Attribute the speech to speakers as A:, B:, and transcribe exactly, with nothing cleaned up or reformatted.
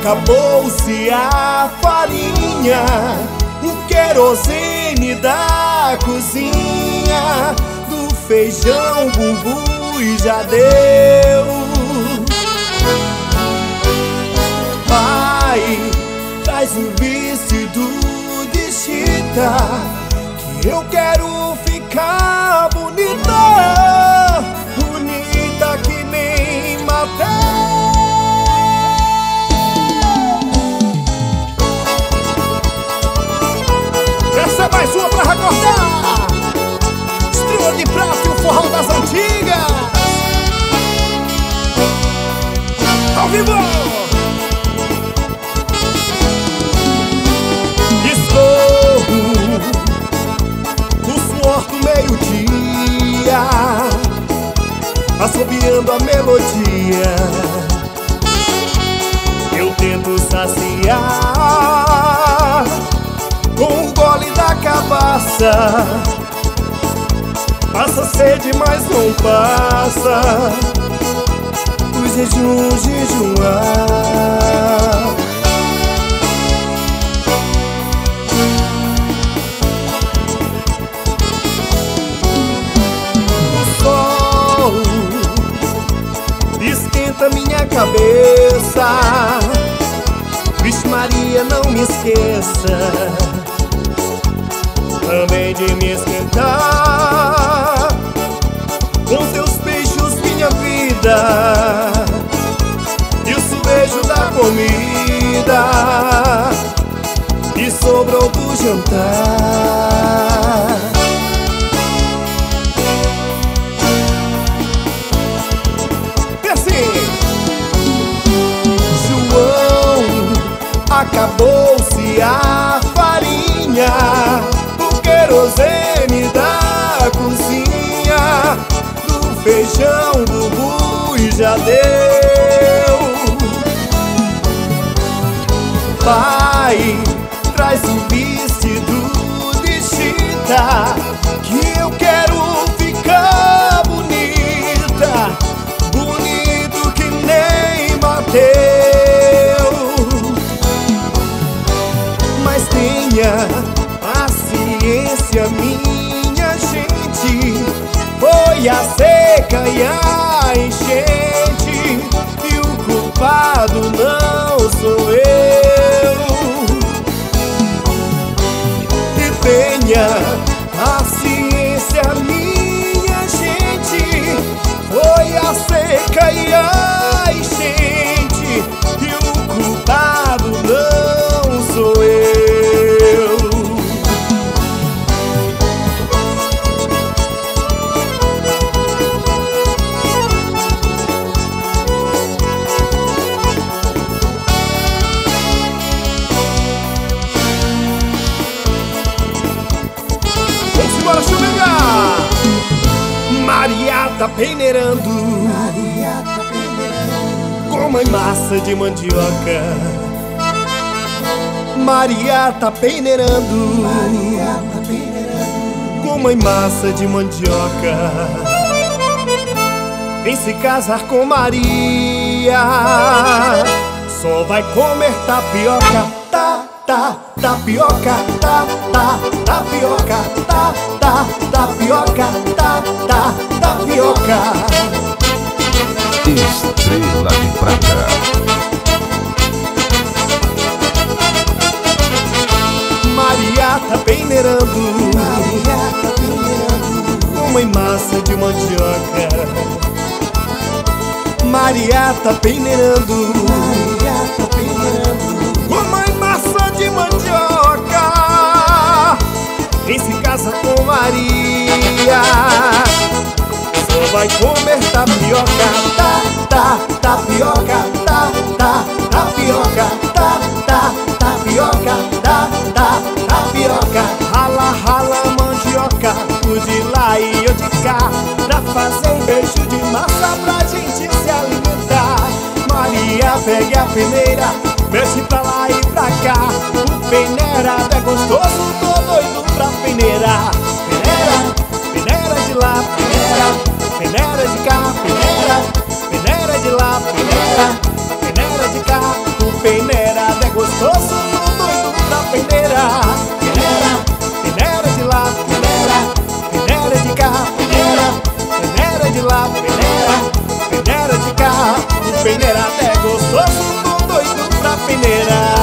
A: Acabou-se a farinha, o querosene da cozinha, do feijão bumbum e já deu. Pai, traz um vestido de chita, que eu quero ficar bonita, bonita que nem matéria. Essa é mais uma pra recordar, Estrela de Prata e o forró das antigas. Ao vivo! Escorro o suor do meio-dia, assobiando a melodia. Eu tento saciar com o gole da cabaça, passa sede, mas não passa o jejum, jejuar. O sol esquenta minha cabeça, vixe Maria, não me esqueça também de me esquentar com teus beijos, minha vida, e o subejo da comida que sobrou do jantar. E assim, João, acabou-se a farinha, querosene da cozinha, do feijão bumbum e já deu. Pai, traz um vestido de chita, que eu quero ficar bonita, bonito que nem Mateus. Mas tenha paciência, minha gente, foi a seca e a enchente, e o culpado não sou eu. E tenha paciência, minha gente, foi a seca e a enchente, e o culpado não sou eu. Bora chumegar! Maria tá peneirando, Maria tá peneirando com uma massa de mandioca. Maria tá peneirando, Maria tá peneirando com uma massa de mandioca. Vem se casar com Maria, só vai comer tapioca. Tá, tá, tapioca, tá, tá, tapioca, tá, tá, tapioca, tá, tá, tapioca.
B: Estrela de Prata.
A: Maria tá peneirando, Maria tá peneirando com uma massa de mandioca. Maria tá peneirando, Maria tá peneirando com uma massa de mandioca. Quem se casa com Maria só vai comer tapioca. Tá, tá, tapioca, tá, tá, tapioca, tá, tá, tapioca, tá, tá, tapioca. Rala, rala mandioca, o de lá e eu de cá, pra fazer um beijo de massa pra gente se alimentar. Maria, pegue a peneira, mexe pra lá e pra cá. O peneirado é gostoso, tô doido pra peneirar. Peneira, peneira de lá, peneira, peneira de cá, peneira, peneira de lá, peneira, peneira de cá. O peneira cá. Peneira, peneira de lá, peneira, peneira de cá. Peneira, peneira de lá, peneira, peneira de cá. O peneira até gostoso, tô doido pra peneira.